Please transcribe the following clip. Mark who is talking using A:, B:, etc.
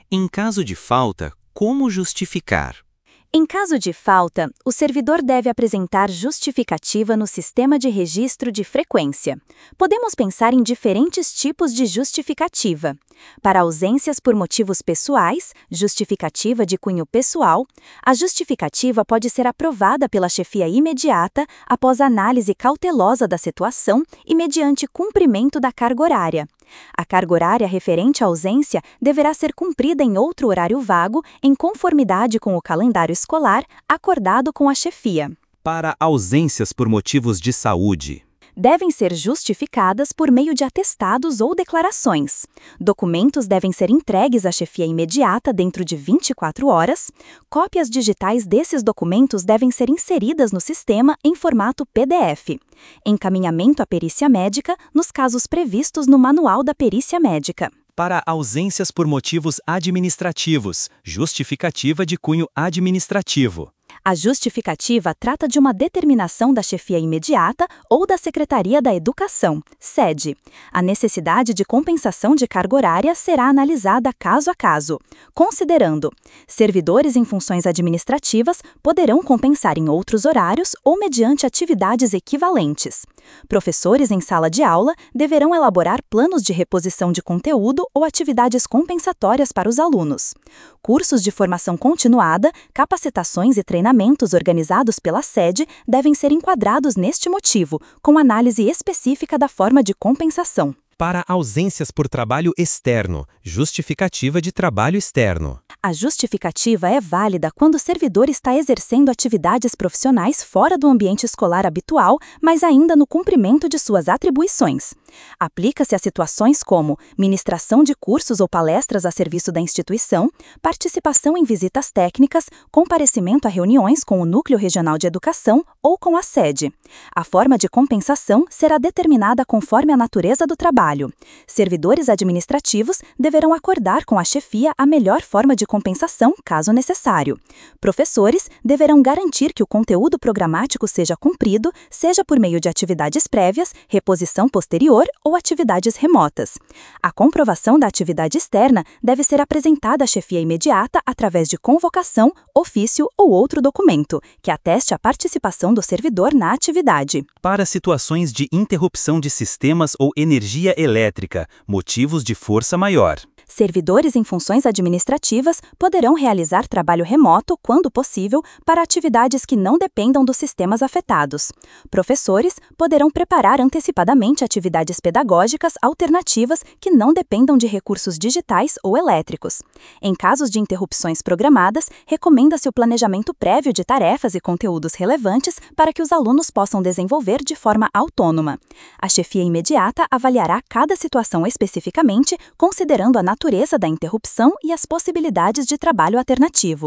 A: Em caso de falta, como justificar?
B: Em caso de falta, o servidor deve apresentar justificativa no sistema de registro de frequência. Podemos pensar em diferentes tipos de justificativa. Para ausências por motivos pessoais, justificativa de cunho pessoal, a justificativa pode ser aprovada pela chefia imediata após análise cautelosa da situação e mediante cumprimento da carga horária. A carga horária referente à ausência deverá ser cumprida em outro horário vago, em conformidade com o calendário escolar acordado com a chefia.
A: Para ausências por motivos de saúde.
B: Devem ser justificadas por meio de atestados ou declarações. Documentos devem ser entregues à chefia imediata dentro de 24 horas. Cópias digitais desses documentos devem ser inseridas no sistema em formato PDF. Encaminhamento à perícia médica nos casos previstos no Manual da Perícia Médica.
A: Para ausências por motivos administrativos, justificativa de cunho administrativo.
B: A justificativa trata de uma determinação da chefia imediata ou da Secretaria da Educação, SED. A necessidade de compensação de carga horária será analisada caso a caso, considerando: servidores em funções administrativas poderão compensar em outros horários ou mediante atividades equivalentes. Professores em sala de aula deverão elaborar planos de reposição de conteúdo ou atividades compensatórias para os alunos. Cursos de formação continuada, capacitações e treinamentos organizados pela SED devem ser enquadrados neste motivo, com análise específica da forma de compensação.
A: Para ausências por trabalho externo, justificativa de trabalho externo.
B: A justificativa é válida quando o servidor está exercendo atividades profissionais fora do ambiente escolar habitual, mas ainda no cumprimento de suas atribuições. Aplica-se a situações como ministração de cursos ou palestras a serviço da instituição, participação em visitas técnicas, comparecimento a reuniões com o Núcleo Regional de Educação ou com a SED. A forma de compensação será determinada conforme a natureza do trabalho. Servidores administrativos deverão acordar com a chefia a melhor forma de compensação, caso necessário. Professores deverão garantir que o conteúdo programático seja cumprido, seja por meio de atividades prévias, reposição posterior ou atividades remotas. A comprovação da atividade externa deve ser apresentada à chefia imediata através de convocação, ofício ou outro documento, que ateste a participação do servidor na atividade.
A: Para situações de interrupção de sistemas ou energia elétrica, motivos de força maior.
B: Servidores em funções administrativas poderão realizar trabalho remoto, quando possível, para atividades que não dependam dos sistemas afetados. Professores poderão preparar antecipadamente atividades pedagógicas alternativas que não dependam de recursos digitais ou elétricos. Em casos de interrupções programadas, recomenda-se o planejamento prévio de tarefas e conteúdos relevantes para que os alunos possam desenvolver de forma autônoma. A chefia imediata avaliará cada situação especificamente, considerando a natureza da interrupção e as possibilidades de trabalho alternativo.